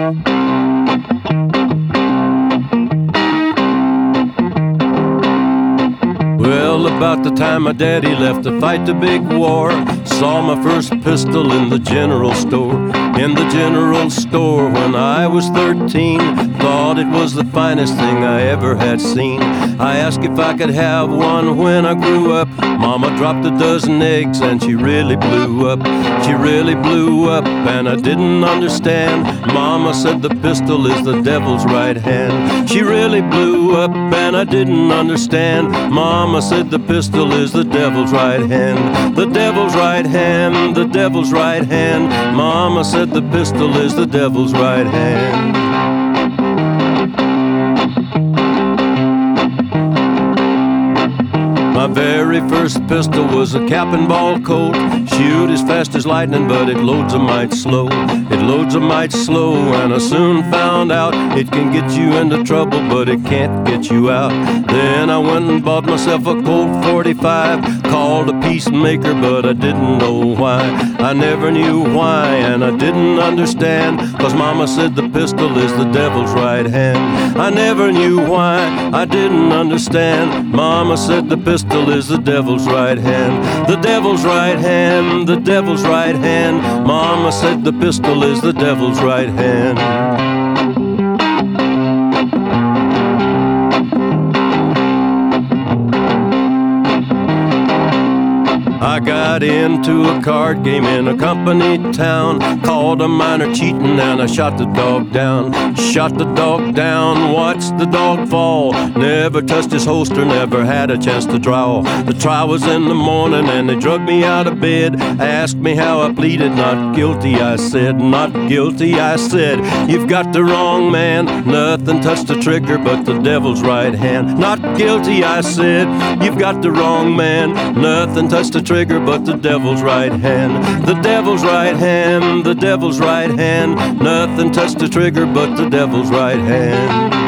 Well, about the time my daddy left to fight the big war, saw my first pistol in the general store. In the general store when I was 13, thought it was the finest thing I ever had seen. I asked if I could have one when I grew up. Mama dropped a dozen eggs and she really blew up. She really blew up and I didn't understand. Mama said the pistol is the devil's right hand. She really blew up and I didn't understand. Mama said the pistol is the devil's right hand. The devil's right hand, the devil's right hand. Mama said the pistol is the devil's right hand. My very first pistol was a cap and ball Colt. Shoot as fast as lightning, but it loads a mite slow. It loads a mite slow, and I soon found out it can get you into trouble, but it can't get you out. Then I went and bought myself a Colt 45, called a peacemaker, but I didn't know why. I never knew why, and I didn't understand, 'cause Mama said the pistol is the devil's right hand. I never knew why, I didn't understand. Mama said the pistol is the devil's right hand. The devil's right hand, the devil's right hand. Mama said the pistol is the devil's right hand. I got into a card game in a company town, called a miner cheating and I shot the dog down. Shot the dog down, watched the dog fall. Never touched his holster, never had a chance to draw. The trial was in the morning and they drugged me out of bed. Asked me how I pleaded, not guilty I said, not guilty I said. You've got the wrong man, nothing touched the trigger but the devil's right hand. Not guilty I said, you've got the wrong man, nothing touched the trigger but the devil's right hand. The devil's right hand, the devil's right hand. Nothing touched the trigger but the devil's right hand.